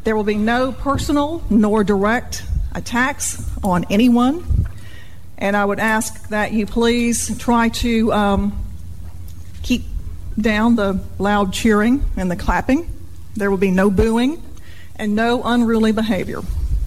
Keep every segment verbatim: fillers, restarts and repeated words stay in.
There will be no personal nor direct attacks on anyone. And I would ask that you please try to um, keep down the loud cheering and the clapping. There will be no booing and no unruly behavior.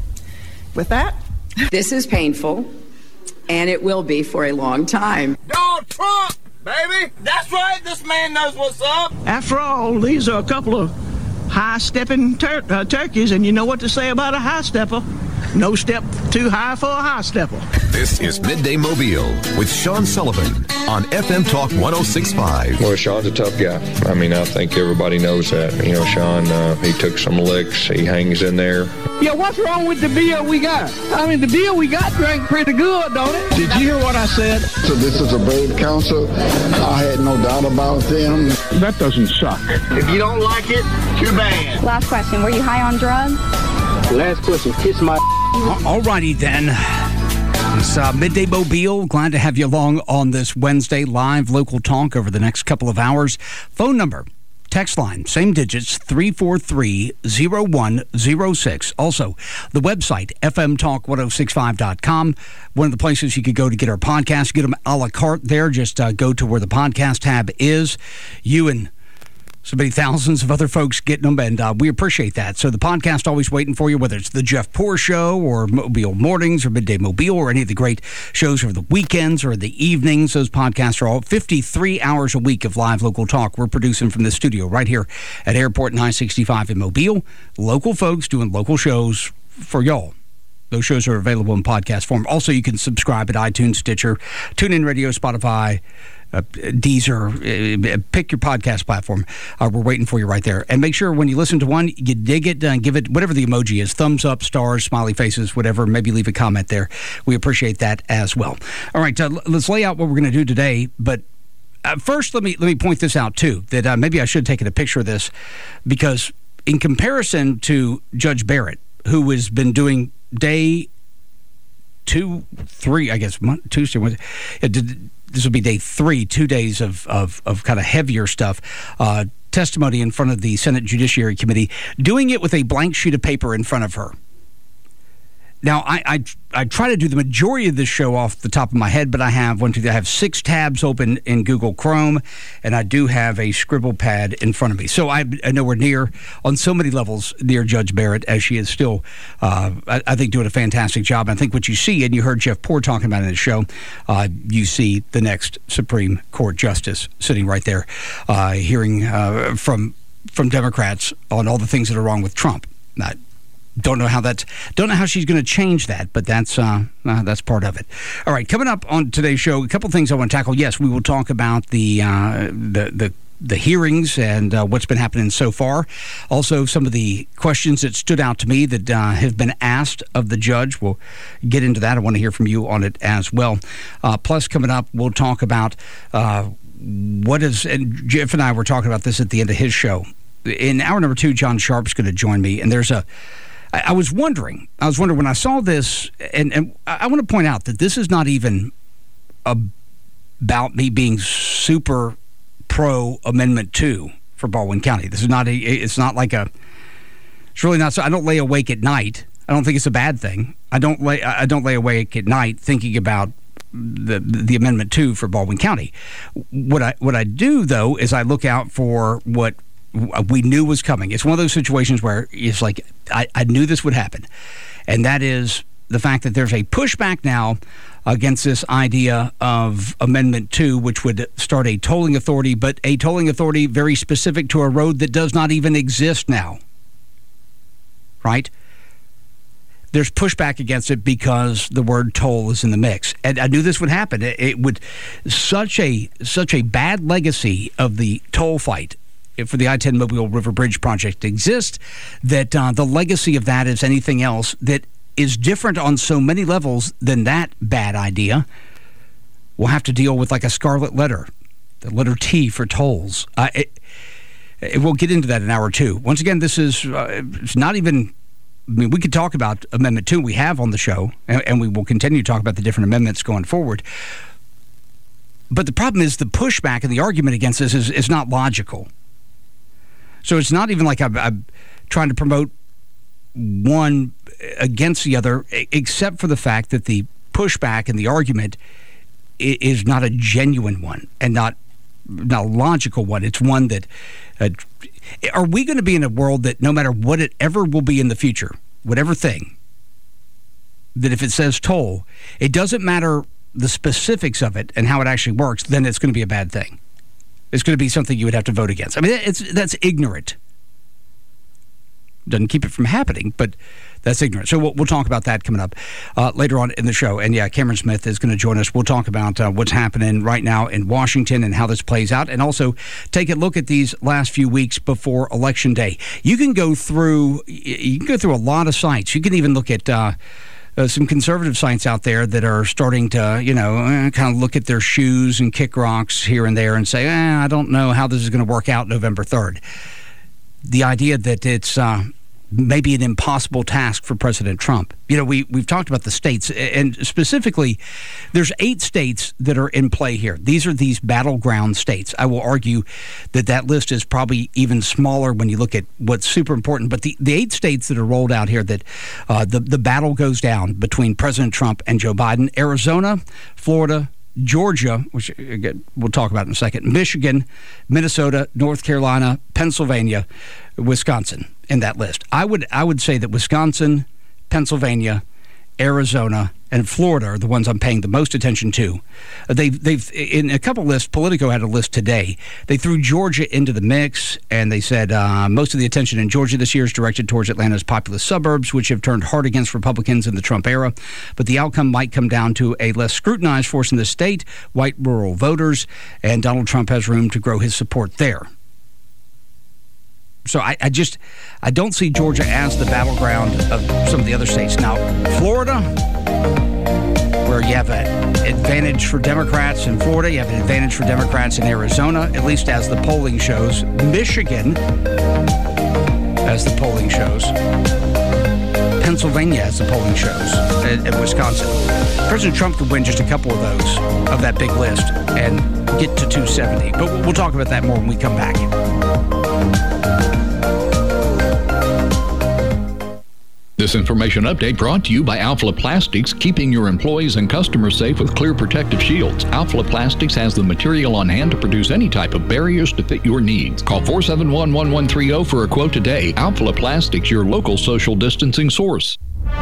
With that, this is painful, and it will be for a long time. Donald Trump, baby! That's right, this man knows what's up. After all, these are a couple of high-stepping tur- uh, turkeys, and you know what to say about a high-stepper. No step too high for a high-stepper. This is Midday Mobile with Sean Sullivan on F M Talk one oh six point five. Well, Sean's a tough guy. I mean, I think everybody knows that. You know, Sean, uh, he took some licks. He hangs in there. Yeah, what's wrong with the beer we got? I mean, the beer we got drank pretty good, don't it? Did you hear what I said? So this is a brave council. I had no doubt about them. That doesn't suck. If you don't like it, too bad. Last question, were you high on drugs? Last question, kiss my... All righty then. It's uh, Midday Mobile. Glad to have you along on this Wednesday live local talk over the next couple of hours. Phone number, text line, same digits, three four three, zero one zero six. Also, the website, f m talk ten sixty-five dot com. One of the places you could go to get our podcast. Get them a la carte there. Just uh, go to where the podcast tab is. You and so many thousands of other folks getting them, and uh, we appreciate that. So the podcast always waiting for you, whether it's the Jeff Poor Show or Mobile Mornings or Midday Mobile or any of the great shows over the weekends or the evenings. Those podcasts are all fifty-three hours a week of live local talk we're producing from the studio right here at Airport nine sixty-five in Mobile. Local folks doing local shows for y'all. Those shows are available in podcast form. Also, you can subscribe at iTunes, Stitcher, TuneIn Radio, Spotify, Uh, Deezer, uh, pick your podcast platform. Uh, we're waiting for you right there. And make sure when you listen to one, you dig it, uh, give it whatever the emoji is, thumbs up, stars, smiley faces, whatever. Maybe leave a comment there. We appreciate that as well. All right, uh, let's lay out what we're going to do today. But uh, first, let me let me point this out, too, that uh, maybe I should have taken a picture of this, because in comparison to Judge Barrett, who has been doing day two, three, I guess, Tuesday, Wednesday, uh, did, this will be day three, two days of, of, of kind of heavier stuff, uh, testimony in front of the Senate Judiciary Committee, doing it with a blank sheet of paper in front of her. Now, I, I I try to do the majority of this show off the top of my head, but I have one, two, I have six tabs open in Google Chrome, and I do have a scribble pad in front of me. So I, I know we're near, on so many levels, near Judge Barrett, as she is still, uh, I, I think, doing a fantastic job. I think what you see, and you heard Jeff Poor talking about it in the show, uh, you see the next Supreme Court Justice sitting right there, uh, hearing uh, from from Democrats on all the things that are wrong with Trump. Not Don't know how that's. Don't know how she's going to change that, but that's uh, uh, that's part of it. All right, coming up on today's show, a couple things I want to tackle. Yes, we will talk about the uh, the the the hearings and uh, what's been happening so far. Also, some of the questions that stood out to me that uh, have been asked of the judge. We'll get into that. I want to hear from you on it as well. Uh, plus, coming up, we'll talk about uh, what is. And Jeff and I were talking about this at the end of his show. In hour number two, John Sharp's going to join me, and there's a. I was wondering, I was wondering when I saw this, and, and I want to point out that this is not even about me being super pro Amendment two for Baldwin County. This is not a, it's not like a, it's really not, so I don't lay awake at night. I don't think it's a bad thing. I don't lay, I don't lay awake at night thinking about the the Amendment two for Baldwin County. What I, what I do, though, is I look out for what we knew was coming. It's one of those situations where it's like, I, I knew this would happen. And that is the fact that there's a pushback now against this idea of Amendment two, which would start a tolling authority, but a tolling authority very specific to a road that does not even exist now. Right? There's pushback against it because the word toll is in the mix. And I knew this would happen. It, it would, such a such a bad legacy of the toll fight for the I ten Mobile River Bridge project exists, that uh, the legacy of that is anything else that is different on so many levels than that bad idea. We'll have to deal with like a scarlet letter, the letter T for tolls. Uh, it, it, we'll get into that in hour two. Once again, this is uh, it's not even, I mean, we could talk about Amendment two we have on the show, and, and we will continue to talk about the different amendments going forward. But the problem is the pushback and the argument against this is, is not logical. So it's not even like I'm, I'm trying to promote one against the other, except for the fact that the pushback and the argument is not a genuine one and not, not a logical one. It's one that, uh, are we going to be in a world that no matter what it ever will be in the future, whatever thing, that if it says toll, it doesn't matter the specifics of it and how it actually works, then it's going to be a bad thing. It's going to be something you would have to vote against. I mean, it's that's ignorant. Doesn't keep it from happening, but that's ignorant. So we'll, we'll talk about that coming up uh, later on in the show. And yeah, Cameron Smith is going to join us. We'll talk about uh, what's happening right now in Washington and how this plays out, and also take a look at these last few weeks before Election Day. You can go through. You can go through a lot of sites. You can even look at. Uh, Uh, some conservative sites out there that are starting to, you know, uh, kind of look at their shoes and kick rocks here and there and say, eh, I don't know how this is going to work out November third. The idea that it's uh, maybe an impossible task for President Trump. You know, we, we've talked about the states, and specifically, there's eight states that are in play here. These are these battleground states. I will argue that that list is probably even smaller when you look at what's super important. But the, the eight states that are rolled out here that uh, the, the battle goes down between President Trump and Joe Biden: Arizona, Florida, Georgia, which again, we'll talk about in a second, Michigan, Minnesota, North Carolina, Pennsylvania, Wisconsin in that list. I would I would say that Wisconsin, Pennsylvania, Arizona, and Florida are the ones I'm paying the most attention to. Uh, they've, they've in a couple lists, Politico had a list today. They threw Georgia into the mix, and they said uh, most of the attention in Georgia this year is directed towards Atlanta's populous suburbs, which have turned hard against Republicans in the Trump era. But the outcome might come down to a less scrutinized force in the state, white rural voters, and Donald Trump has room to grow his support there. So I, I just, I don't see Georgia as the battleground of some of the other states. Now, Florida, where you have an advantage for Democrats in Florida, you have an advantage for Democrats in Arizona, at least as the polling shows. Michigan, as the polling shows. Pennsylvania, as the polling shows. And, and Wisconsin. President Trump could win just a couple of those, of that big list, and get to two seventy. But we'll talk about that more when we come back. This information update brought to you by Alpha Plastics, keeping your employees and customers safe with clear protective shields. Alpha Plastics has the material on hand to produce any type of barriers to fit your needs. Call four seven one, one one three zero for a quote today. Alpha Plastics, your local social distancing source.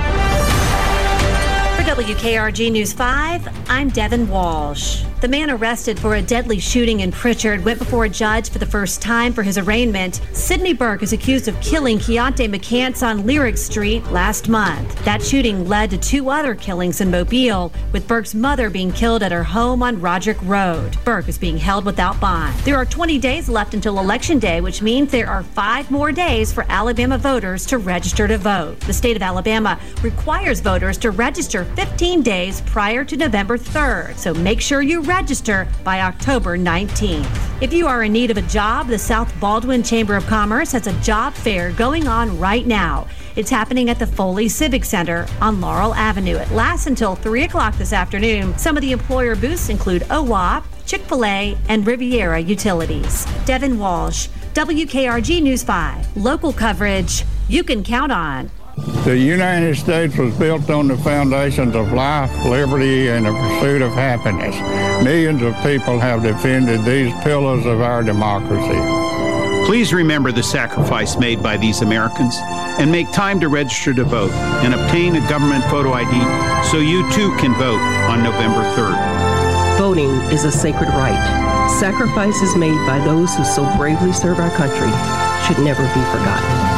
For W K R G News five, I'm Devin Walsh. The man arrested for a deadly shooting in Pritchard went before a judge for the first time for his arraignment. Sidney Burke is accused of killing Keontae McCants on Lyric Street last month. That shooting led to two other killings in Mobile, with Burke's mother being killed at her home on Roderick Road. Burke is being held without bond. There are twenty days left until Election Day, which means there are five more days for Alabama voters to register to vote. The state of Alabama requires voters to register fifteen days prior to November third, so make sure you register by October nineteenth. If you are in need of a job, the South Baldwin Chamber of Commerce has a job fair going on right now. It's happening at the Foley Civic Center on Laurel Avenue. It lasts until three o'clock this afternoon. Some of the employer booths include O W A P, Chick-fil-A, and Riviera Utilities. Devin Walsh, W K R G News five. Local coverage you can count on. The United States was built on the foundations of life, liberty, and the pursuit of happiness. Millions of people have defended these pillars of our democracy. Please remember the sacrifice made by these Americans and make time to register to vote and obtain a government photo I D so you too can vote on November third. Voting is a sacred right. Sacrifices made by those who so bravely serve our country should never be forgotten.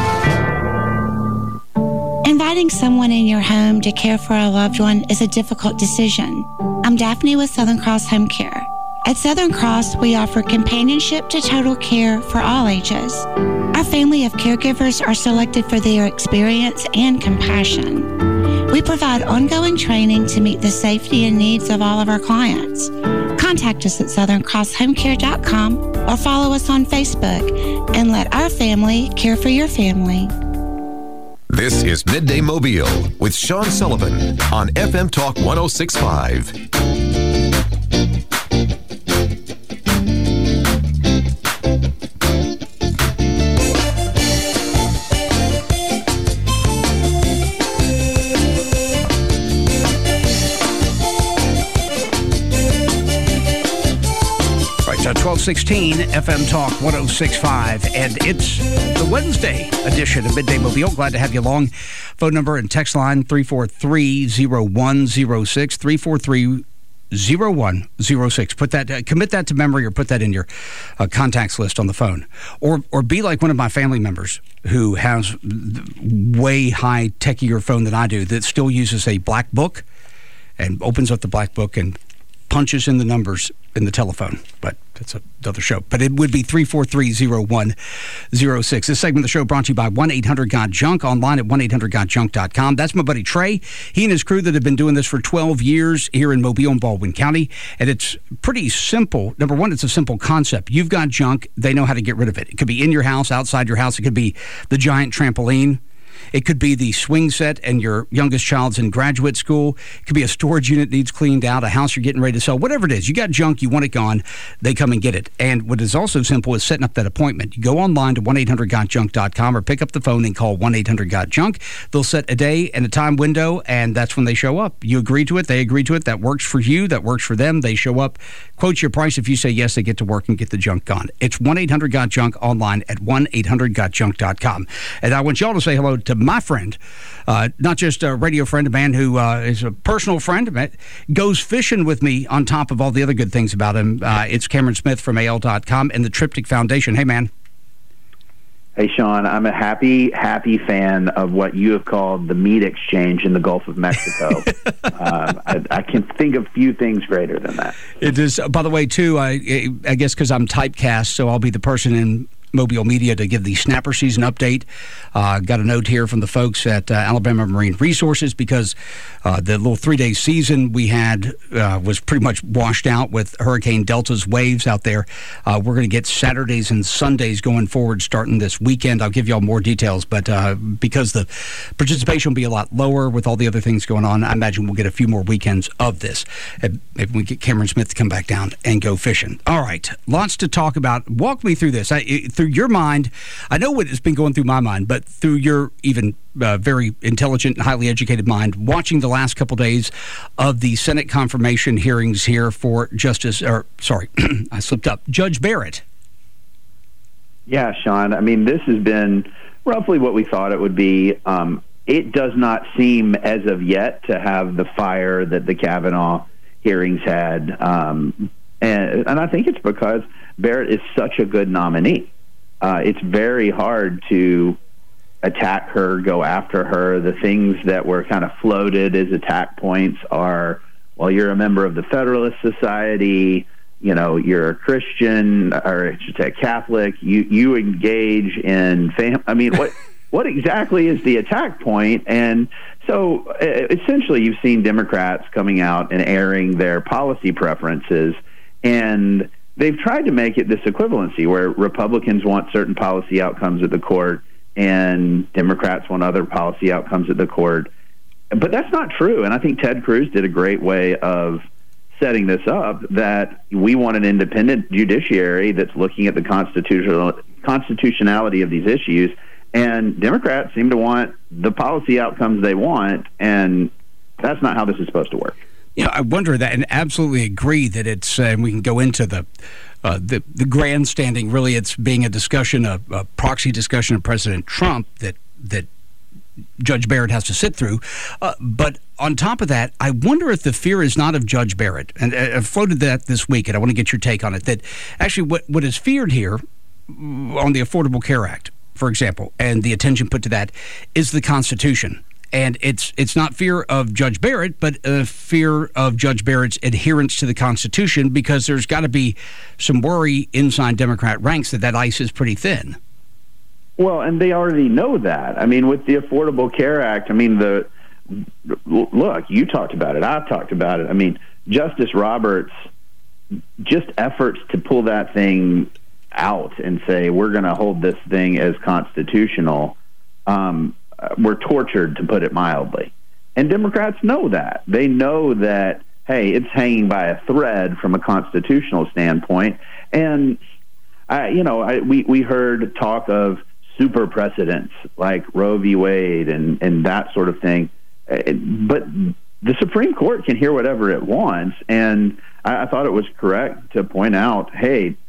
Inviting someone in your home to care for a loved one is a difficult decision. I'm Daphne with Southern Cross Home Care. At Southern Cross, we offer companionship to total care for all ages. Our family of caregivers are selected for their experience and compassion. We provide ongoing training to meet the safety and needs of all of our clients. Contact us at southern cross home care dot com or follow us on Facebook and let our family care for your family. This is Midday Mobile with Sean Sullivan on F M Talk one oh six point five. uh, twelve sixteen F M Talk one oh six point five, and it's the Wednesday edition of Midday Mobile. Glad to have you along. Phone number and text line three four three, zero one zero six, three four three, zero one zero six. Put that, uh, commit that to memory, or put that in your uh, contacts list on the phone, or or be like one of my family members who has way high techier phone than I do that still uses a black book and opens up the black book and punches in the numbers in the telephone. But that's another show. But it would be three four three, zero one zero six. This segment of the show brought to you by one eight hundred got junk, online at one eight hundred got junk dot com. That's my buddy Trey. He and his crew that have been doing this for twelve years here in Mobile and Baldwin County. And it's pretty simple. Number one, it's a simple concept. You've got junk. They know how to get rid of it. It could be in your house, outside your house. It could be the giant trampoline. It could be the swing set and your youngest child's in graduate school. It could be a storage unit needs cleaned out, a house you're getting ready to sell, whatever it is. You got junk, you want it gone, they come and get it. And what is also simple is setting up that appointment. You go online to one eight hundred got junk dot com or pick up the phone and call one eight hundred got junk. They'll set a day and a time window, and that's when they show up. You agree to it, they agree to it. That works for you, that works for them. They show up, quote your price. If you say yes, they get to work and get the junk gone. It's one eight hundred got junk online at one eight hundred got junk dot com. And I want y'all to say hello to my friend, uh, not just a radio friend, a man who uh, is a personal friend, goes fishing with me on top of all the other good things about him. Uh, it's Cameron Smith from A L dot com and the Triptych Foundation. Hey, man. Hey, Sean, I'm a happy, happy fan of what you have called the meat exchange in the Gulf of Mexico. uh, I, I can think of few things greater than that. It is, by the way, too, I, I guess because I'm typecast, so I'll be the person in Mobile Media to give the snapper season update. Uh, got a note here from the folks at uh, Alabama Marine Resources because uh, the little three-day season we had uh, was pretty much washed out with Hurricane Delta's waves out there. Uh, we're going to get Saturdays and Sundays going forward starting this weekend. I'll give you all more details, but uh, because the participation will be a lot lower with all the other things going on, I imagine we'll get a few more weekends of this. Maybe we get Cameron Smith to come back down and go fishing. All right, lots to talk about. Walk me through this. I, it, through your mind, I know what has been going through my mind, but through your even uh, very intelligent and highly educated mind, watching the last couple days of the Senate confirmation hearings here for Justice, or sorry, I slipped up, Judge Barrett. Yeah, Sean, I mean, this has been roughly what we thought it would be. Um, it does not seem as of yet to have the fire that the Kavanaugh hearings had. Um, and, and I think it's because Barrett is such a good nominee. Uh, it's very hard to attack her, go after her. The things that were kind of floated as attack points are, well, you're a member of the Federalist Society, you know, you're a Christian, or I should say Catholic, you, you engage in fam- I mean, what what exactly is the attack point? And so uh, essentially you've seen Democrats coming out and airing their policy preferences, and they've tried to make it this equivalency where Republicans want certain policy outcomes at the court and Democrats want other policy outcomes at the court. But that's not true. And I think Ted Cruz did a great way of setting this up, that we want an independent judiciary that's looking at the constitutional constitutionality of these issues. And Democrats seem to want the policy outcomes they want. And that's not how this is supposed to work. You know, I wonder that, and absolutely agree that it's, uh, and we can go into the, uh, the the grandstanding. Really, it's being a discussion, a, a proxy discussion of President Trump that that Judge Barrett has to sit through. Uh, but on top of that, I wonder if the fear is not of Judge Barrett, and I floated that this week, and I want to get your take on it. That actually, what what is feared here on the Affordable Care Act, for example, and the attention put to that, is the Constitution. And it's it's not fear of Judge Barrett, but a fear of Judge Barrett's adherence to the Constitution, because there's got to be some worry inside Democrat ranks that that ice is pretty thin. Well, and they already know that. I mean, with the Affordable Care Act, I mean, the look, you talked about it, I've talked about it. I mean, Justice Roberts, just efforts to pull that thing out and say, we're going to hold this thing as constitutional, um, we're tortured, to put it mildly. And Democrats know that. They know that, hey, it's hanging by a thread from a constitutional standpoint. And, I, you know, I, we, we heard talk of super precedents like Roe v. Wade and, and that sort of thing. But the Supreme Court can hear whatever it wants. And I, I thought it was correct to point out, hey,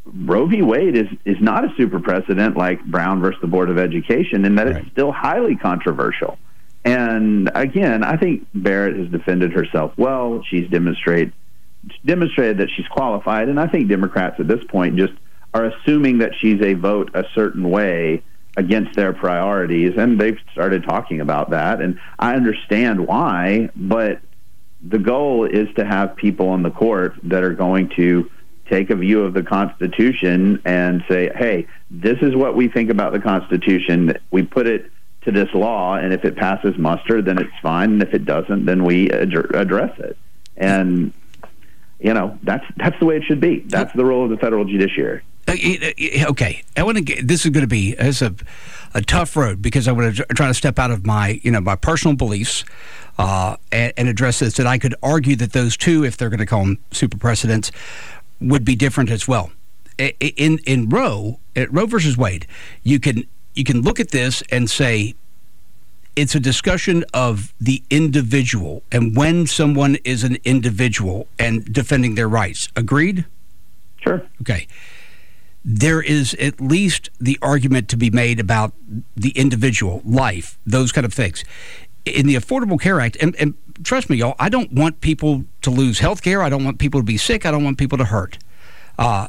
Roe v. Wade is, is not a super precedent like Brown versus the Board of Education, in that right. it's still highly controversial. And again, I think Barrett has defended herself well. She's demonstrate, demonstrated that she's qualified, and I think Democrats at this point just are assuming that she's a vote a certain way against their priorities, and they've started talking about that, and I understand why, but the goal is to have people on the court that are going to take a view of the Constitution and say, hey, this is what we think about the Constitution. We put it to this law, and if it passes muster, then it's fine, and if it doesn't, then we ad- address it. And, you know, that's that's the way it should be. That's the role of the federal judiciary. Okay, I want to get, this is going to be it's a a tough road, because I want to try to step out of my you know my personal beliefs uh, and, and address this. That I could argue that those two, if they're going to call them super precedents, would be different as well. In in Roe, at Roe versus Wade, you can you can look at this and say it's a discussion of the individual and when someone is an individual and defending their rights. Agreed? Sure. Okay. There is at least the argument to be made about the individual life, those kind of things. In the Affordable Care Act, and, and trust me, y'all, I don't want people to lose health care. I don't want people to be sick. I don't want people to hurt. Uh,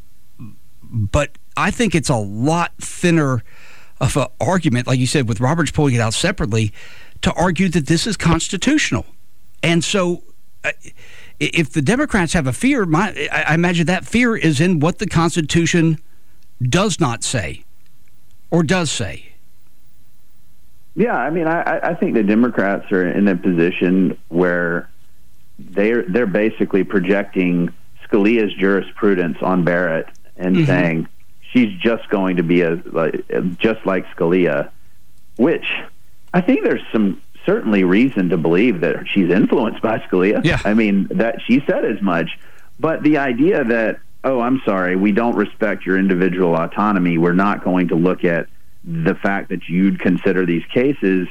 but I think it's a lot thinner of an argument, like you said, with Roberts pulling it out separately, to argue that this is constitutional. And so uh, if the Democrats have a fear, my, I imagine that fear is in what the Constitution does not say or does say. Yeah, I mean, I, I think the Democrats are in a position where they're they're basically projecting Scalia's jurisprudence on Barrett and mm-hmm. saying she's just going to be a like, just like Scalia, which I think there's some certainly reason to believe that she's influenced by Scalia. Yeah. I mean, that she said as much. But the idea that, oh, I'm sorry, we don't respect your individual autonomy, we're not going to look at the fact that you'd consider these cases,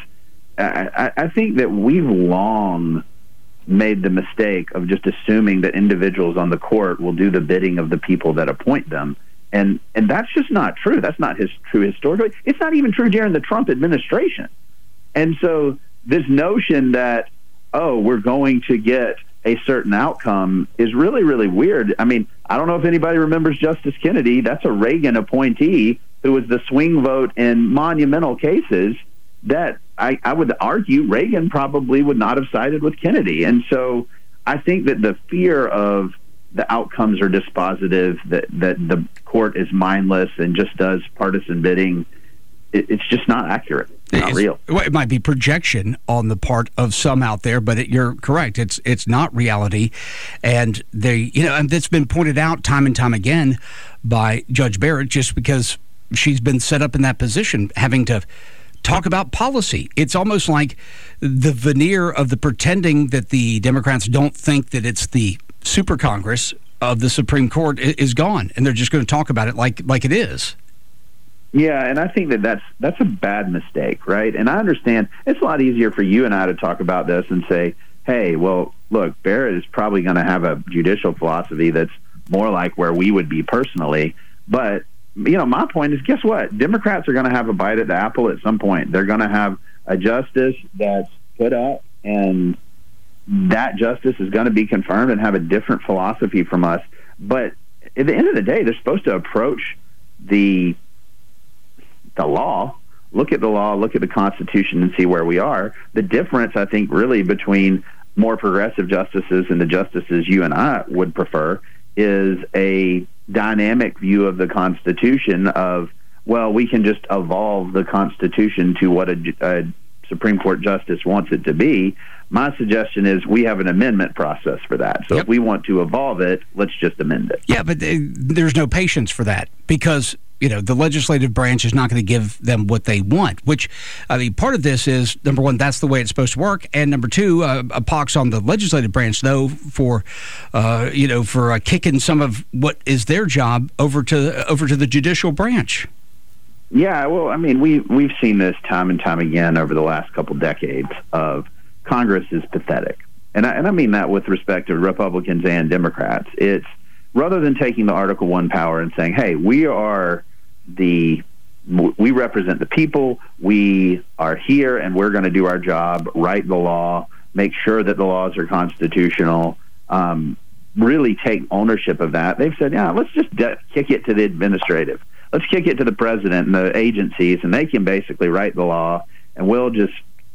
I, I, I think that we've long made the mistake of just assuming that individuals on the court will do the bidding of the people that appoint them. And and that's just not true. That's not his, true historically. It's not even true during the Trump administration. And so this notion that, oh, we're going to get a certain outcome is really, really weird. I mean, I don't know if anybody remembers Justice Kennedy. That's a Reagan appointee who was the swing vote in monumental cases that I, I would argue Reagan probably would not have sided with Kennedy. And so I think that the fear of the outcomes are dispositive, that, that the court is mindless and just does partisan bidding, it, it's just not accurate. It's not real. Well, it might be projection on the part of some out there, but it, you're correct. It's it's not reality, and they, you know, and that's been pointed out time and time again by Judge Barrett, just because she's been set up in that position, having to talk about policy. It's almost like the veneer of the pretending that the Democrats don't think that it's the super Congress of the Supreme Court is gone, and they're just going to talk about it like like it is. Yeah, and I think that that's, that's a bad mistake, right? And I understand it's a lot easier for you and I to talk about this and say, hey, well, look, Barrett is probably going to have a judicial philosophy that's more like where we would be personally. But, you know, my point is, guess what? Democrats are going to have a bite at the apple at some point. They're going to have a justice that's put up, and that justice is going to be confirmed and have a different philosophy from us. But at the end of the day, they're supposed to approach the the law, look at the law, look at the Constitution, and see where we are. The difference, I think, really between more progressive justices and the justices you and I would prefer is a dynamic view of the Constitution of, well, we can just evolve the Constitution to what a, a Supreme Court justice wants it to be. My suggestion is we have an amendment process for that. So yep. if we want to evolve it, let's just amend it. Yeah, but uh, there's no patience for that, because you know, the legislative branch is not going to give them what they want, which, I mean, part of this is, number one, that's the way it's supposed to work, and number two, uh, a pox on the legislative branch, though, for, uh, you know, for uh, kicking some of what is their job over to over to the judicial branch. Yeah, well, I mean, we, we've seen this time and time again over the last couple decades of Congress is pathetic. And I, and I mean that with respect to Republicans and Democrats. It's rather than taking the Article One power and saying, hey, we are the, we represent the people, we are here and we're going to do our job, write the law, make sure that the laws are constitutional, um, really take ownership of that. They've said, yeah, let's just de- kick it to the administrative. Let's kick it to the president and the agencies, and they can basically write the law, and we'll just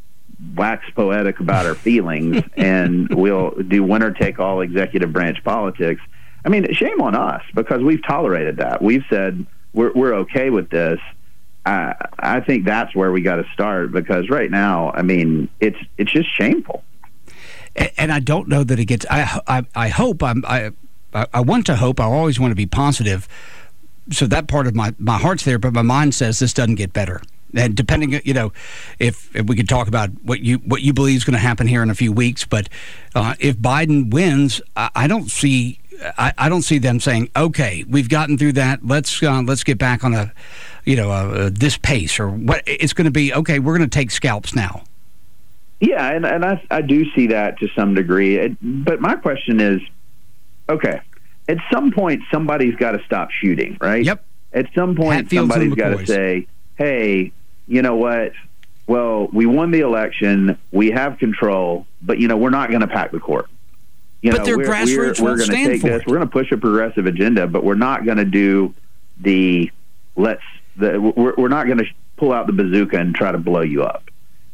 wax poetic about our feelings, and we'll do winner-take-all executive branch politics. I mean, shame on us, because we've tolerated that. We've said we're, we're okay with this. I, I think that's where we got to start, because right now, I mean, it's it's just shameful. And I don't know that it gets. I I, I hope I'm. I I want to hope. I always want to be positive. So that part of my, my heart's there, but my mind says this doesn't get better. And depending, you know, if, if we could talk about what you what you believe is going to happen here in a few weeks, but uh, if Biden wins, I, I don't see. I, I don't see them saying, "Okay, we've gotten through that. Let's uh, let's get back on a, you know, uh, this pace." Or what it's going to be. Okay, we're going to take scalps now. Yeah, and, and I, I do see that to some degree. It, but my question is, okay, at some point somebody's got to stop shooting, right? Yep. At some point Hatfields somebody's got to say, hey, you know what? Well, we won the election. We have control, but, you know, we're not going to pack the court. You but know, their we're, grassroots we're, we're won't going to stand take for this. it. We're going to push a progressive agenda, but we're not going to do the let's. The, we're, we're not going to pull out the bazooka and try to blow you up.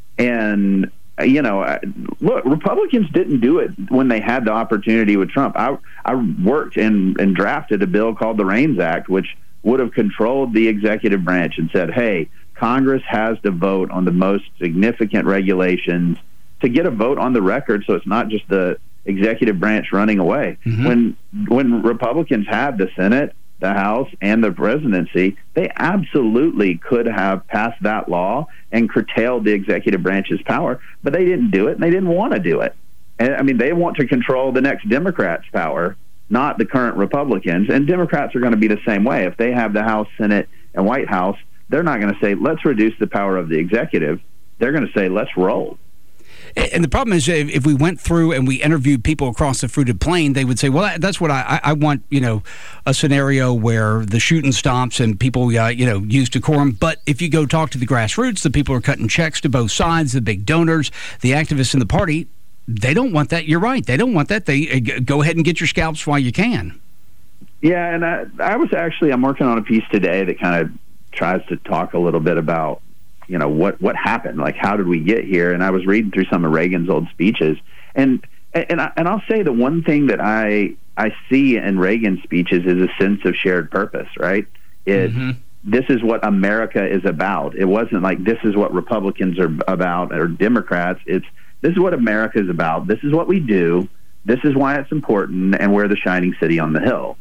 And you know, look, Republicans didn't do it when they had the opportunity with Trump. I I worked and, and drafted a bill called the REINS Act, which would have controlled the executive branch and said, hey, Congress has to vote on the most significant regulations to get a vote on the record, so it's not just the executive branch running away. Mm-hmm. When when Republicans had the Senate, the House, and the presidency, they absolutely could have passed that law and curtailed the executive branch's power, but they didn't do it, and they didn't want to do it. And I mean, they want to control the next Democrats' power, not the current Republicans, and Democrats are going to be the same way. If they have the House, Senate, and White House, they're not going to say, let's reduce the power of the executive. They're going to say, let's roll. And the problem is, if we went through and we interviewed people across the fruited plain, they would say, well, that's what I, I want, you know, a scenario where the shooting stops and people, uh, you know, use decorum. But if you go talk to the grassroots, the people who are cutting checks to both sides, the big donors, the activists in the party, they don't want that. You're right. They don't want that. They uh, go ahead and get your scalps while you can. Yeah, and I, I was actually, I'm working on a piece today that kind of tries to talk a little bit about, you know, what, what happened, like how did we get here? And I was reading through some of Reagan's old speeches, and and I, and I'll say the one thing that I I see in Reagan's speeches is a sense of shared purpose, right? It mm-hmm. This is what America is about. It wasn't like this is what Republicans are about or Democrats. It's this is what America is about. This is what we do. This is why it's important, and we're the shining city on the hill.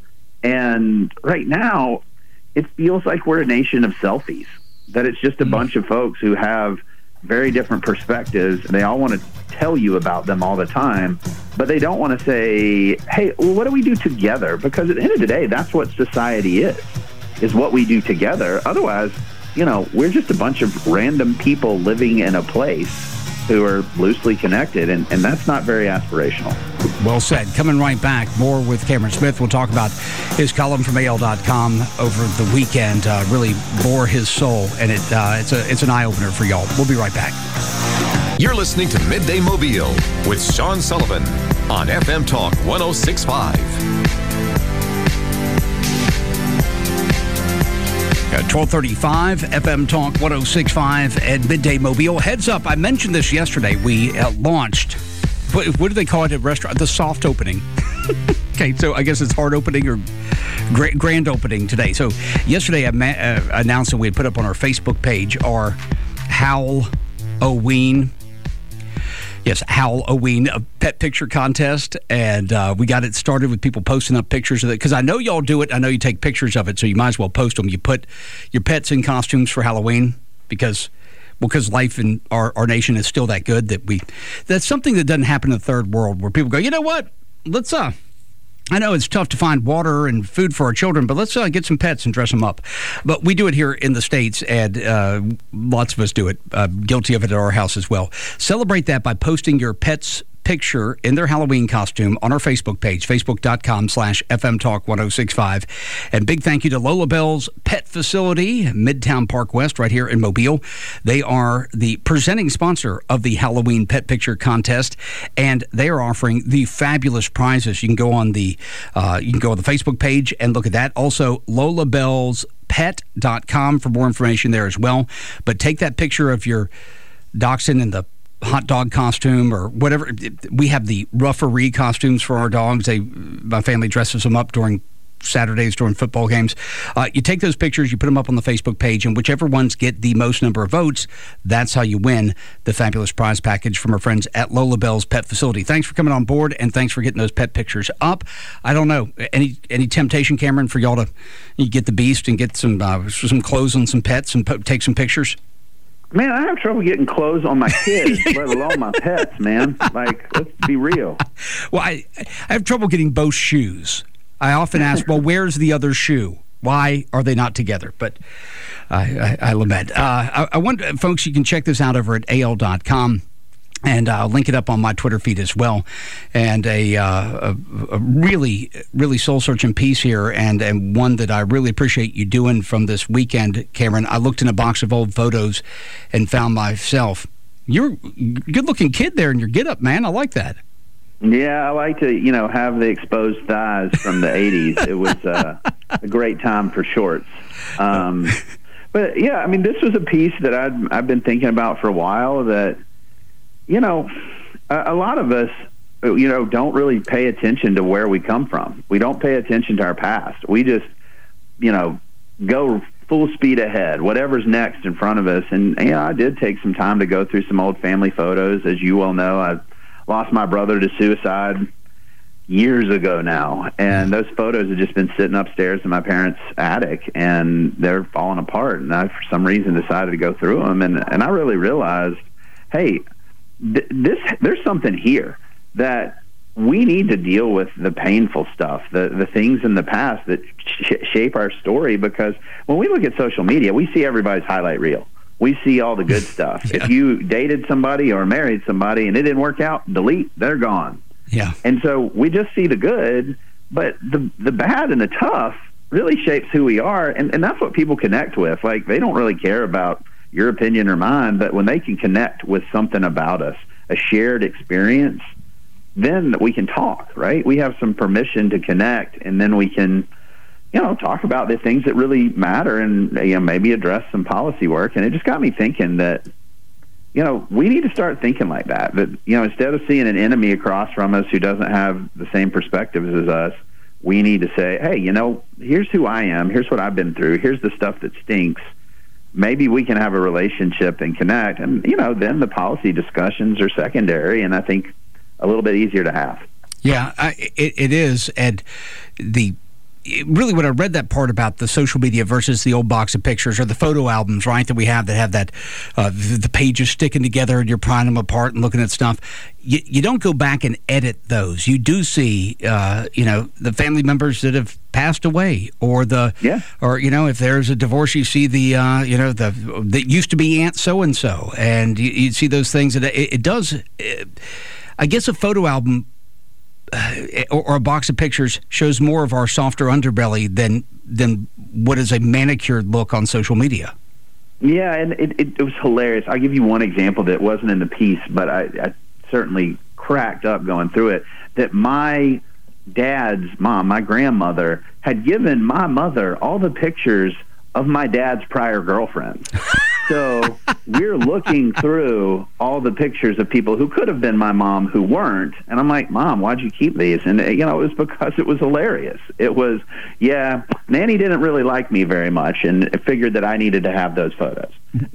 And right now, it feels like we're a nation of selfies. That it's just a mm. bunch of folks who have very different perspectives, and they all want to tell you about them all the time, but they don't want to say, hey, well, what do we do together? Because at the end of the day, that's what society is, is what we do together. Otherwise, you know, we're just a bunch of random people living in a place who are loosely connected, and, and that's not very aspirational. Well said. Coming right back, more with Cameron Smith. We'll talk about his column from A L dot com over the weekend. Uh, really bore his soul, and it uh, it's a it's an eye-opener for y'all. We'll be right back. You're listening to Midday Mobile with Sean Sullivan on F M Talk one oh six point five. twelve thirty-five, F M Talk one oh six point five at Midday Mobile. Heads up, I mentioned this yesterday. We uh, launched, what, what do they call it at restaurant? The soft opening. Okay, so I guess it's hard opening or gra- grand opening today. So yesterday I ma- uh, announced that we had put up on our Facebook page our Halloween. Yes, Halloween, a pet picture contest, and uh, we got it started with people posting up pictures of it, because I know y'all do it. I know you take pictures of it, so you might as well post them. You put your pets in costumes for Halloween, because well, because life in our, our nation is still that good that we, that's something that doesn't happen in the third world, where people go, you know what, let's, uh, I know it's tough to find water and food for our children, but let's uh, get some pets and dress them up. But we do it here in the States, and uh, lots of us do it, uh, guilty of it at our house as well. Celebrate that by posting your pet's picture in their Halloween costume on our Facebook page, facebook.com slash fmtalk1065. And big thank you to Lola Bell's Pet Facility, Midtown Park West, right here in Mobile. They are the presenting sponsor of the Halloween Pet Picture Contest, and they are offering the fabulous prizes. You can go on the uh, you can go on the Facebook page and look at that. Also, Lola Bell's pet dot com for more information there as well. But take that picture of your dachshund in the hot dog costume or whatever. We have the ruffery costumes for our dogs. They, my family dresses them up during Saturdays during football games. Uh, you take those pictures, you put them up on the Facebook page, and whichever ones get the most number of votes, that's how you win the fabulous prize package from our friends at Lola Bell's Pet Facility. Thanks for coming on board, and thanks for getting those pet pictures up. I don't know, any any temptation, Cameron, for y'all to you get the beast and get some uh, some clothes on some pets and po- take some pictures? Man, I have trouble getting clothes on my kids, let alone my pets, man. Like, let's be real. Well, I, I have trouble getting both shoes. I often ask, well, where's the other shoe? Why are they not together? But I, I, I lament. Uh, I, I want, folks, you can check this out over at A L dot com. And I'll link it up on my Twitter feed as well. And a, uh, a, a really, really soul-searching piece here, and, and one that I really appreciate you doing from this weekend, Cameron. I looked in a box of old photos and found myself. You're a good-looking kid there in your get-up, man. I like that. Yeah, I like to, you know, have the exposed thighs from the eighties. It was uh, a great time for shorts. Um, but, yeah, I mean, this was a piece that I'd, I've been thinking about for a while that, you know, a, a lot of us, you know, don't really pay attention to where we come from. We don't pay attention to our past. We just, you know, go full speed ahead, whatever's next in front of us. And, you know, I did take some time to go through some old family photos. As you well know, I lost my brother to suicide years ago now, and those photos have just been sitting upstairs in my parents' attic, and they're falling apart. And I, for some reason, decided to go through them, and and I really realized, hey, th- this there's something here that we need to deal with the painful stuff, the the things in the past that sh- shape our story. Because when we look at social media, we see everybody's highlight reel. We see all the good stuff. Yeah. If you dated somebody or married somebody and it didn't work out, delete, they're gone. Yeah. And so we just see the good, but the the bad and the tough really shapes who we are, and, and that's what people connect with. Like, they don't really care about your opinion or mine, but when they can connect with something about us, a shared experience, then we can talk, right? We have some permission to connect, and then we can, you know, talk about the things that really matter, and, you know, maybe address some policy work. And it just got me thinking that, you know, we need to start thinking like that. That, you know, instead of seeing an enemy across from us who doesn't have the same perspectives as us, we need to say, hey, you know, here's who I am. Here's what I've been through. Here's the stuff that stinks. Maybe we can have a relationship and connect. And, you know, then the policy discussions are secondary, and I think a little bit easier to have. Yeah, I, it, it is. And the really, when I read that part about the social media versus the old box of pictures or the photo albums, right, that we have that have that uh, the, the pages sticking together and you're prying them apart and looking at stuff, you, you don't go back and edit those. You do see, uh, you know, the family members that have passed away, or the, yeah. or you know, if there's a divorce, you see the, uh, you know, the that used to be Aunt so and so, and you, you see those things. That it, it does. It, I guess a photo album. Uh, or, or a box of pictures shows more of our softer underbelly than than what is a manicured look on social media. Yeah, and it, it, it was hilarious. I'll give you one example that wasn't in the piece, but I, I certainly cracked up going through it, that my dad's mom, my grandmother, had given my mother all the pictures of my dad's prior girlfriends. So we're looking through all the pictures of people who could have been my mom who weren't. And I'm like, Mom, why'd you keep these? And, you know, it was because it was hilarious. It was, yeah, Nanny didn't really like me very much and figured that I needed to have those photos.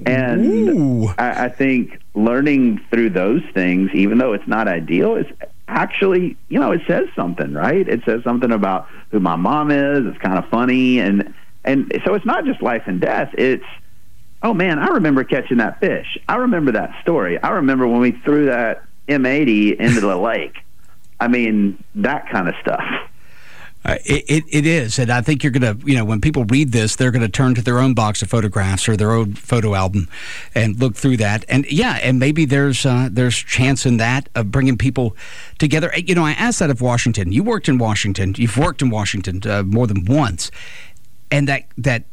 And I, I think learning through those things, even though it's not ideal, is actually, you know, it says something, right? It says something about who my mom is. It's kind of funny. And, and so it's not just life and death. It's, oh, man, I remember catching that fish. I remember that story. I remember when we threw that M eighty into the lake. I mean, that kind of stuff. Uh, it, it it is, and I think you're going to, you know, when people read this, they're going to turn to their own box of photographs or their own photo album and look through that. And yeah, and maybe there's uh, there's chance in that of bringing people together. You know, I asked that of Washington. You worked in Washington. You've worked in Washington uh, more than once, and that that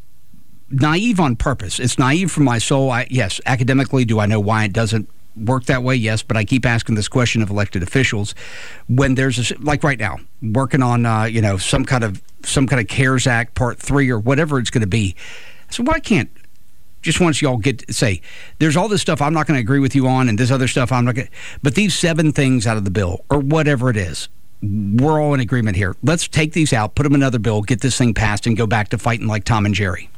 naive on purpose. It's naive from my soul. I, yes, academically, do I know why it doesn't work that way? Yes, but I keep asking this question of elected officials when there's a, like right now working on uh, you know some kind of some kind of CARES Act Part Three or whatever it's going to be. So why can't just once y'all get to say there's all this stuff I'm not going to agree with you on and this other stuff I'm not going, but these seven things out of the bill or whatever it is, we're all in agreement here. Let's take these out, put them in another bill, get this thing passed, and go back to fighting like Tom and Jerry.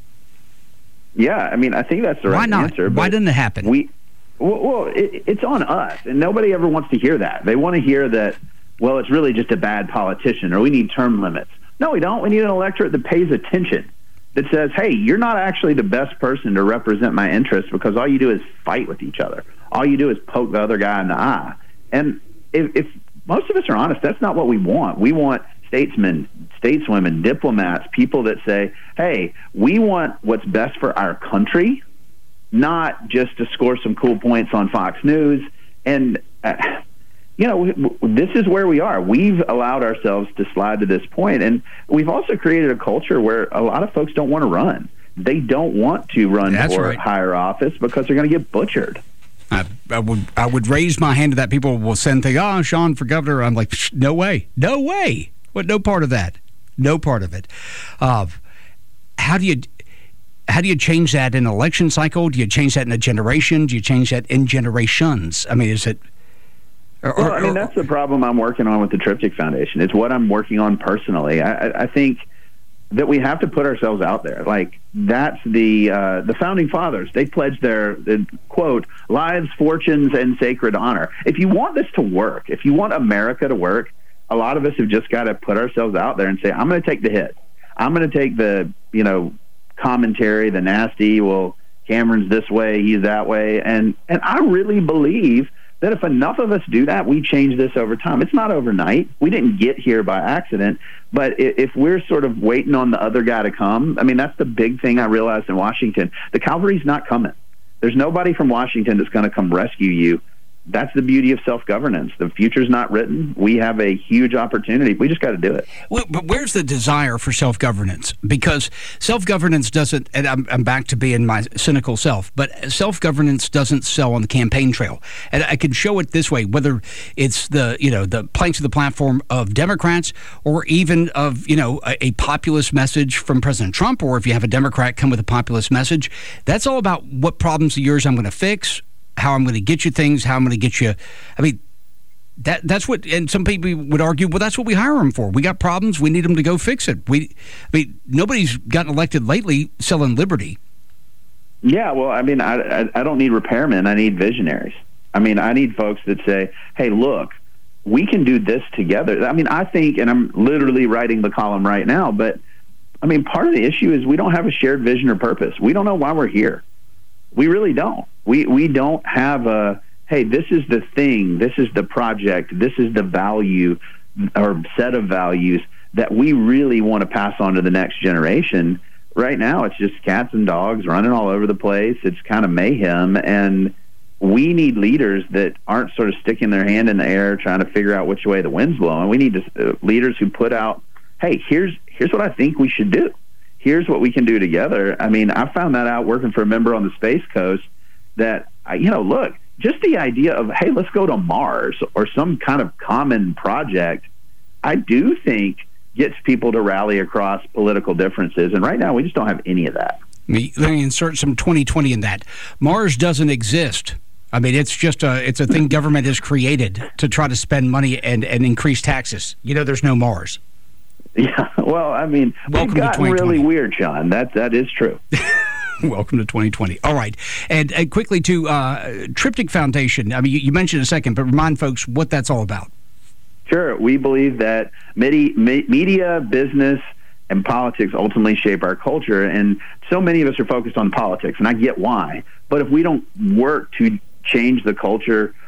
Yeah, I mean, I think that's the right Why not? answer. Why didn't it happen? We. Well, well it, it's on us, and nobody ever wants to hear that. They want to hear that, well, it's really just a bad politician, or we need term limits. No, we don't. We need an electorate that pays attention, that says, hey, you're not actually the best person to represent my interests because all you do is fight with each other. All you do is poke the other guy in the eye. And if, if most of us are honest, that's not what we want. We want statesmen, stateswomen, diplomats, people that say, hey, we want what's best for our country, not just to score some cool points on Fox News. And, uh, you know, this is where we are. We've allowed ourselves to slide to this point, and we've also created a culture where a lot of folks don't want to run. They don't want to run That's for right. higher office because they're going to get butchered. I, I would I would raise my hand to that. People will send things, oh, Sean for governor. I'm like, no way. No way. What? No part of that. No part of it. Uh, how do you... How do you change that in an election cycle? Do you change that in a generation? Do you change that in generations? I mean, is it... Or, well, I mean, that's the problem I'm working on with the Triptych Foundation. It's what I'm working on personally. I, I think that we have to put ourselves out there. Like, that's the uh, the Founding Fathers. They pledged their, their, quote, lives, fortunes, and sacred honor. If you want this to work, if you want America to work, a lot of us have just got to put ourselves out there and say, I'm going to take the hit. I'm going to take the, you know, commentary, the nasty, well, Cameron's this way, he's that way. And, and I really believe that if enough of us do that, we change this over time. It's not overnight. We didn't get here by accident. But if we're sort of waiting on the other guy to come, I mean, that's the big thing I realized in Washington. The cavalry's not coming. There's nobody from Washington that's going to come rescue you. That's the beauty of self-governance. The future's not written. We have a huge opportunity. We just got to do it. Well, but where's the desire for self-governance? Because self-governance doesn't, and I'm, I'm back to being my cynical self, but self-governance doesn't sell on the campaign trail. And I can show it this way, whether it's the, you know, the planks of the platform of Democrats or even of, you know, a, a populist message from President Trump, or if you have a Democrat come with a populist message, that's all about what problems of yours I'm going to fix, how I'm going to get you things, how I'm going to get you. I mean, that that's what, and some people would argue, well, that's what we hire them for. We got problems. We need them to go fix it. We, I mean, nobody's gotten elected lately selling liberty. Yeah, well, I mean, I, I, I don't need repairmen. I need visionaries. I mean, I need folks that say, hey, look, we can do this together. I mean, I think, and I'm literally writing the column right now, but, I mean, part of the issue is we don't have a shared vision or purpose. We don't know why we're here. We really don't. We we don't have a, hey, this is the thing, this is the project, this is the value or set of values that we really want to pass on to the next generation. Right now, it's just cats and dogs running all over the place. It's kind of mayhem, and we need leaders that aren't sort of sticking their hand in the air trying to figure out which way the wind's blowing. We need to, uh, leaders who put out, hey, here's here's what I think we should do. Here's what we can do together. I mean, I found that out working for a member on the Space Coast that, you know, look, just the idea of, hey, let's go to Mars or some kind of common project, I do think gets people to rally across political differences. And right now, we just don't have any of that. Let me insert some twenty twenty in that. Mars doesn't exist. I mean, it's just a it's a thing government has created to try to spend money and, and increase taxes. You know, there's no Mars. Yeah, well, I mean, Welcome we've gotten really weird, Sean. That, that is true. Welcome to twenty twenty. All right. And, and quickly to uh, Triptych Foundation. I mean, you, you mentioned a second, but remind folks what that's all about. Sure. We believe that media, media, business, and politics ultimately shape our culture. And so many of us are focused on politics, and I get why. But if we don't work to change the culture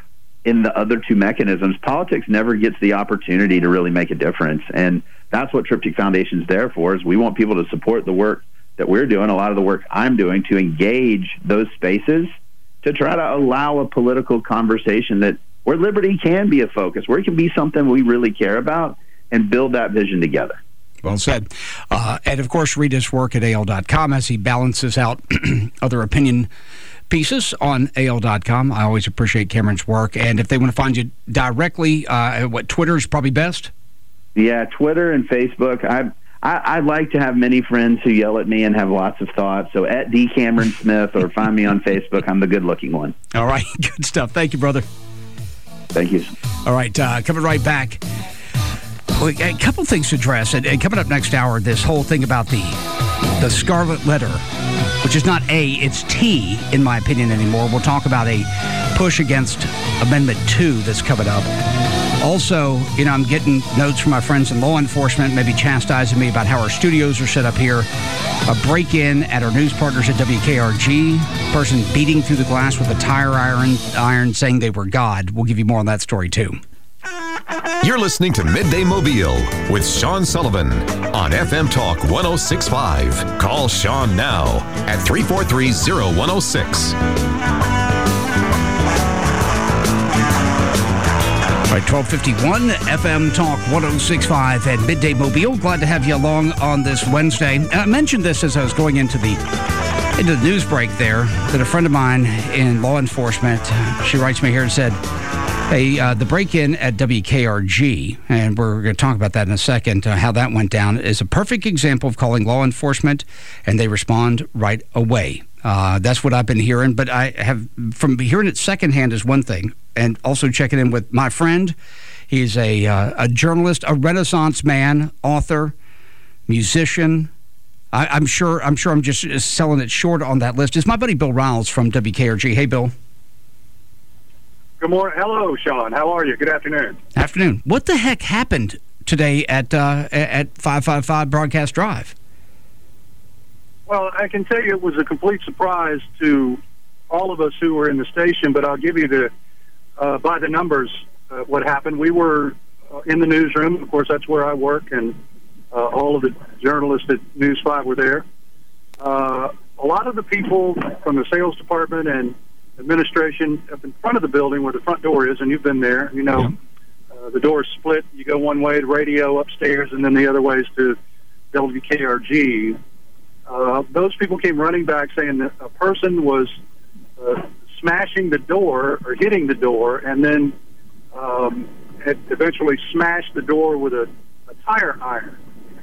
in the other two mechanisms, politics never gets the opportunity to really make a difference. And that's what Triptych Foundation is there for, is we want people to support the work that we're doing, a lot of the work I'm doing, to engage those spaces to try to allow a political conversation that where liberty can be a focus, where it can be something we really care about, and build that vision together. Well said. Uh, and, of course, read his work at A L dot com as he balances out other opinion pieces on A L dot com. I always appreciate Cameron's work. And if they want to find you directly, uh, what, Twitter is probably best? Yeah, Twitter and Facebook. I, I I like to have many friends who yell at me and have lots of thoughts. So at D Cameron Smith, or find me on Facebook. I'm the good-looking one. All right. Good stuff. Thank you, brother. Thank you. All right. Uh, coming right back. Well, a couple things to address. And, and coming up next hour, this whole thing about the the Scarlet Letter, which is not A, it's T, in my opinion, anymore. We'll talk about a push against Amendment two that's coming up. Also, you know, I'm getting notes from my friends in law enforcement, maybe chastising me about how our studios are set up here. A break-in at our news partners at W K R G. Person beating through the glass with a tire iron, iron saying they were God. We'll give you more on that story, too. You're listening to Midday Mobile with Sean Sullivan on F M Talk one oh six point five. Call Sean now at three four three, oh one oh six. All right, twelve fifty-one, F M Talk one oh six point five at Midday Mobile. Glad to have you along on this Wednesday. And I mentioned this as I was going into the into the news break there, that a friend of mine in law enforcement, she writes me here and said, hey, uh, the break-in at W K R G, and we're going to talk about that in a second, uh, how that went down, is a perfect example of calling law enforcement, and they respond right away. Uh, that's what I've been hearing, but I have, from hearing it secondhand is one thing, and also checking in with my friend. He's a, uh, a journalist, a Renaissance man, author, musician. I, I'm sure I'm sure I'm just, just selling it short on that list. It's my buddy Bill Riles from W K R G. Hey, Bill. Good morning. Hello, Sean. How are you? Good afternoon. Afternoon. What the heck happened today at uh, at five five five Broadcast Drive? Well, I can tell you it was a complete surprise to all of us who were in the station, but I'll give you the, uh, by the numbers, uh, what happened. We were uh, in the newsroom. Of course, that's where I work, and uh, all of the journalists at News five were there. Uh, a lot of the people from the sales department and administration up in front of the building where the front door is, and you've been there, you know, yeah. uh, the door's split. You go one way to radio upstairs, and then the other way is to W K R G. Uh, those people came running back saying that a person was uh, smashing the door or hitting the door, and then um, had eventually smashed the door with a, a tire iron.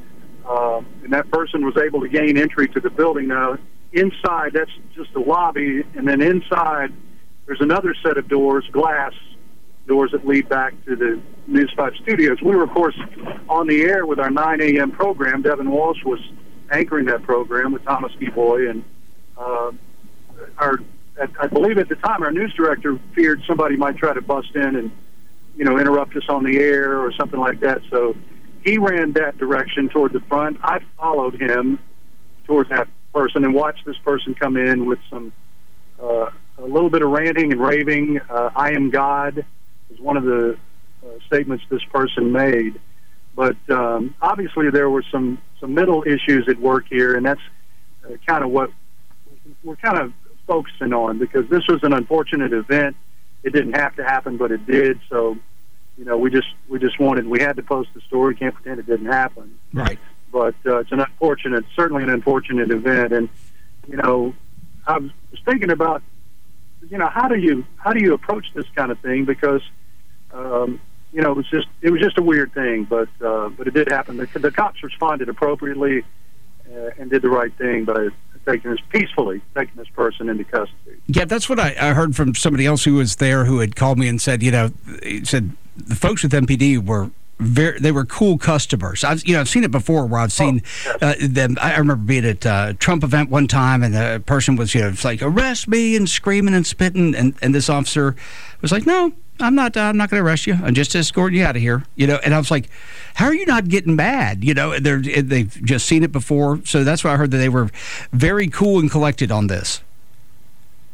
Uh, and that person was able to gain entry to the building. Now, inside, that's just the lobby, and then inside, there's another set of doors, glass doors that lead back to the News five studios. We were, of course, on the air with our nine a.m. program. Devin Walsh was anchoring that program with Thomas Giboy, and uh, our, I believe at the time, our news director feared somebody might try to bust in and, you know, interrupt us on the air or something like that. So he ran that direction toward the front. I followed him towards that person and watched this person come in with some uh, a little bit of ranting and raving. Uh, I am God is one of the uh, statements this person made. But um, obviously there were some, some middle issues at work here, and that's uh, kind of what we're kind of focusing on, because this was an unfortunate event. It didn't have to happen, but it did. So, you know, we just we just wanted, we had to post the story. Can't pretend it didn't happen. Right. But uh, it's an unfortunate, certainly an unfortunate event. And, you know, I was thinking about, you know, how do you how do you approach this kind of thing? Because, um, you know, it was just it was just a weird thing, but uh, but it did happen. The, the cops responded appropriately uh, and did the right thing by taking this peacefully, taking this person into custody. Yeah, that's what I, I heard from somebody else who was there, who had called me and said, you know, he said the folks with M P D were very, they were cool customers. I've, you know, I've seen it before where I've seen oh, yes. uh, them. I remember being at a Trump event one time, and the person was, you know, it's like, arrest me, and screaming and spitting, and, and this officer was like, no, I'm not. Uh, I'm not going to arrest you. I'm just escorting you out of here. You know, and I was like, how are you not getting mad? You know, they're they've just seen it before, so that's why I heard that they were very cool and collected on this.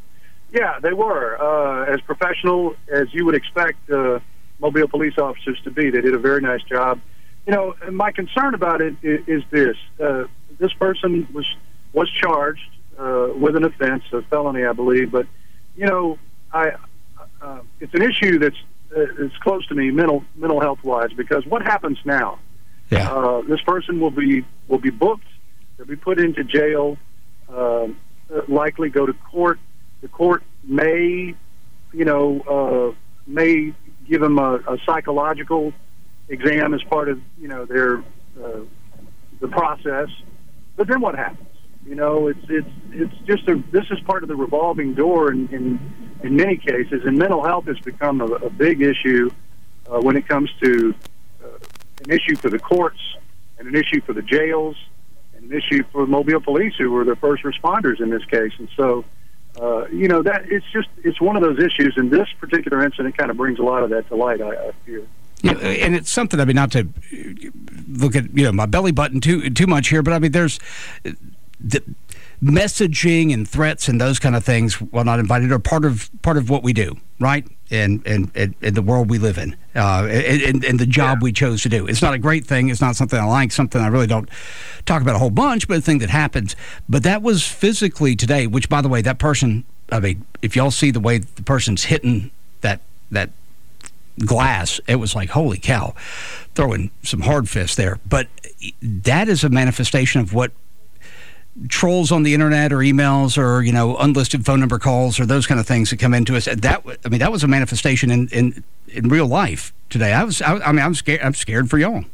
Yeah, they were. Uh, as professional as you would expect uh, Mobile police officers to be. They did a very nice job. You know, my concern about it is, is this. Uh, this person was was charged uh, with an offense, a felony, I believe. But, you know, I uh, it's an issue that's uh, it's close to me, mental mental health-wise, because what happens now? Yeah. Uh, this person will be will be booked. They'll be put into jail, uh, likely go to court. The court may, you know, uh, may give them a, a psychological exam as part of, you know, their uh, the process. But then what happens? You know, it's it's it's just a this is part of the revolving door in in, in many cases, and mental health has become a, a big issue uh, when it comes to uh, an issue for the courts and an issue for the jails and an issue for Mobile police, who were the first responders in this case. And so, uh, you know, that it's just it's one of those issues, and this particular incident kind of brings a lot of that to light, I, I fear. Yeah, and it's something, I mean, not to look at, you know, my belly button too too much here, but I mean, there's the messaging and threats and those kind of things, while not invited, are part of part of what we do, right? And and, and, and the world we live in, uh, and, and the job yeah. we chose to do. It's not a great thing. It's not something I like, something I really don't talk about a whole bunch, but a thing that happens. But that was physically today, which, by the way, that person, I mean, if y'all see the way the person's hitting that that glass, it was like, holy cow, throwing some hard fists there. But that is a manifestation of what trolls on the internet or emails or, you know, unlisted phone number calls or those kind of things that come into us. That, I mean, that was a manifestation in, in, in real life today. I was, I, I mean, I'm scared, I'm scared for y'all.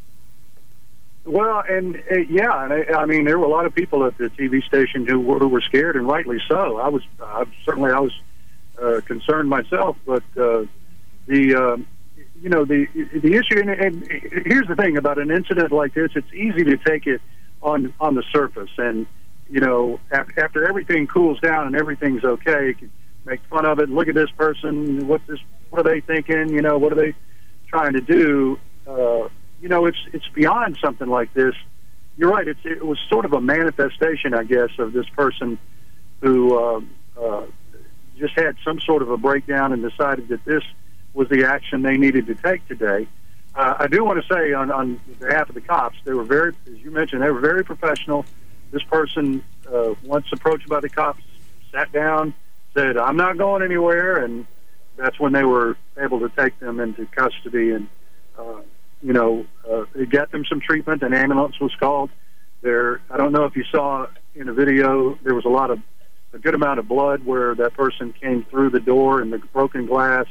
Well, and uh, yeah, and I, I mean, there were a lot of people at the T V station who were, who were scared, and rightly so. I was, uh, certainly I was uh, concerned myself, but uh, the, um, you know, the the issue, and, and here's the thing about an incident like this, it's easy to take it on, on the surface, and you know, after everything cools down and everything's okay, you can make fun of it. Look at this person. What's this? What are they thinking? You know, what are they trying to do? Uh, you know, it's it's beyond something like this. You're right. It's it was sort of a manifestation, I guess, of this person who uh, uh, just had some sort of a breakdown and decided that this was the action they needed to take today. Uh, I do want to say, on, on behalf of the cops, they were very, as you mentioned, they were very professional. This person, uh, once approached by the cops, sat down, said, "I'm not going anywhere," and that's when they were able to take them into custody. And, uh, you know, uh, they got them some treatment. An ambulance was called. There, I don't know if you saw in the video, there was a lot of, a good amount of blood where that person came through the door and the broken glass.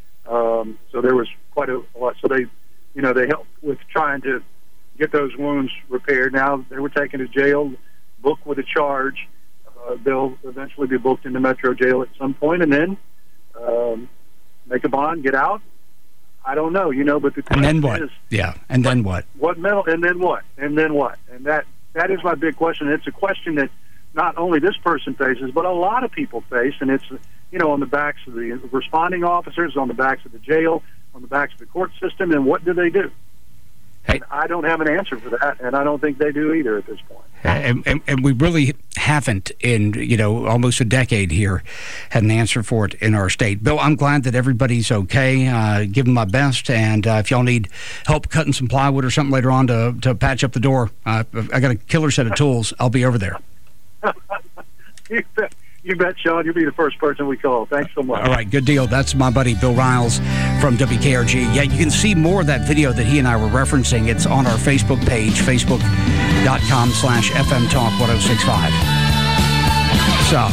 Um, so there was quite a, a lot. So they, you know, they helped with trying to get those wounds repaired. Now they were taken to jail, booked with a charge. Uh, they'll eventually be booked into Metro Jail at some point, and then um, make a bond, get out. I don't know, you know, but the question and then what? is, yeah, and then what? What mental? And then what? And then what? And that that is my big question. It's a question that not only this person faces, but a lot of people face, and it's, you know, on the backs of the responding officers, on the backs of the jail, on the backs of the court system, and what do they do? Hey. I don't have an answer for that, and I don't think they do either at this point. And, and, and we really haven't, in, you know, almost a decade here, had an answer for it in our state. Bill, I'm glad that everybody's okay. Uh, give them my best, and uh, if y'all need help cutting some plywood or something later on to, to patch up the door, uh, I got a killer set of tools. I'll be over there. you, bet, you bet, Sean. You'll be the first person we call. Thanks so much. All right, good deal. That's my buddy Bill Riles from W K R G. Yeah, you can see more of that video that he and I were referencing. It's on our Facebook page, facebook.com slash FM Talk 1065. So,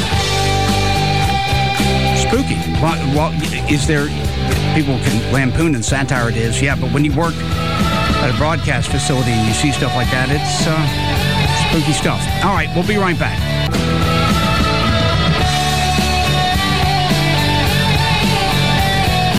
spooky. Well, well, is there, people can lampoon and satire it is, yeah, but when you work at a broadcast facility and you see stuff like that, it's uh, spooky stuff. All right, we'll be right back.